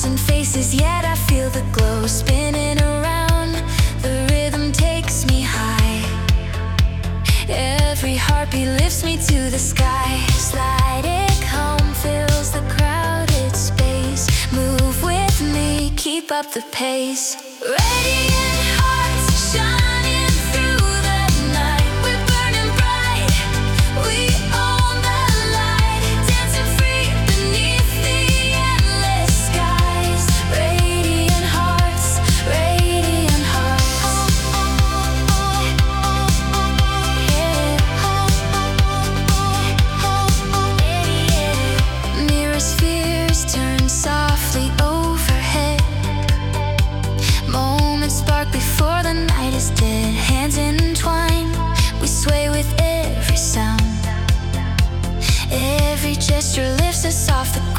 thousand faces, yet I feel the glow spinning around. The rhythm takes me high. Every heartbeat lifts me to the sky. Sliding home fills the crowded space. Move with me, keep up the pace. Radiant hearts shining through the night. We're burning bright, we own the light. Dancing free beneath the endless skies. Radiant hearts, radiant hearts. Yeah. Mirror spheres turn softly overhead. Moments spark before the night is dead. Hands entwined, we sway with every sound. Every gesture lifts us off the